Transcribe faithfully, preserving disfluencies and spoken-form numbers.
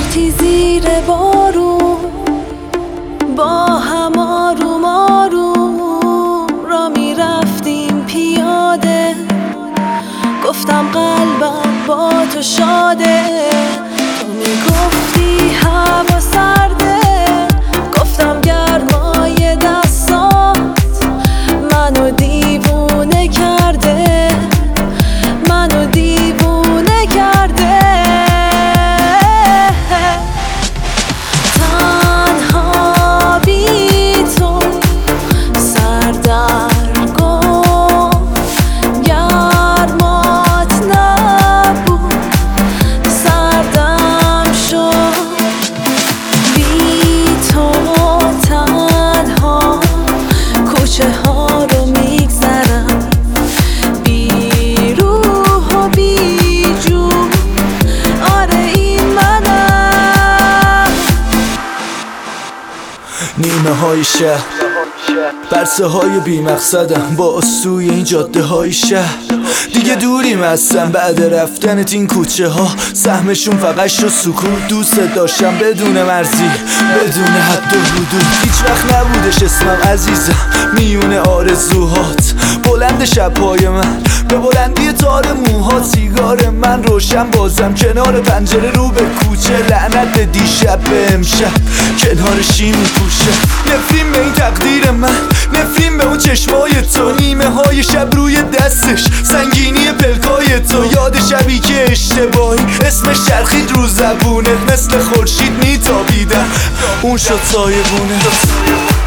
گفتی زیر بارون با هم آروم آروم را می رفتیم پیاده، گفتم قلبم با تو شاده. تو می گفتی هوا سرده، گفتم گرمای دستات منو دیوونه کرده، منو دیوونه کرده. تنها بی تو سردرگم، گرمات نبود سردم شد. بی تو تنها کوچه ها رو میگذرم، بی روح و بی جون. آره این منم. نیمه های شهر، برسه های بی مقصدم با سوی این جاده های شهر. دیگه دوریم هستم بعد رفتنت این کوچه ها، سهمشون فقط شد سکوت. دوست داشتم بدون مرزی، بدون حد و حدود. هیچ وقت نبودش اسمم عزیزم میونه آرزوهات. بلند شبهای من به بلندی تار موها، سیگار من روشن بازم کنار پنجره رو به کوچه. لعنت به دیشب به امشب کنار شیم پوشه. نفرین به این تقدیر من، نفرین به اون چشمای تو، نیمه های شب روی دستش، سنگینی پلکای تو. یاد شبی که اشتباهی اسمش چرخید رو زبونت، مثل خورشید میتابیدم اون شد سایبونه.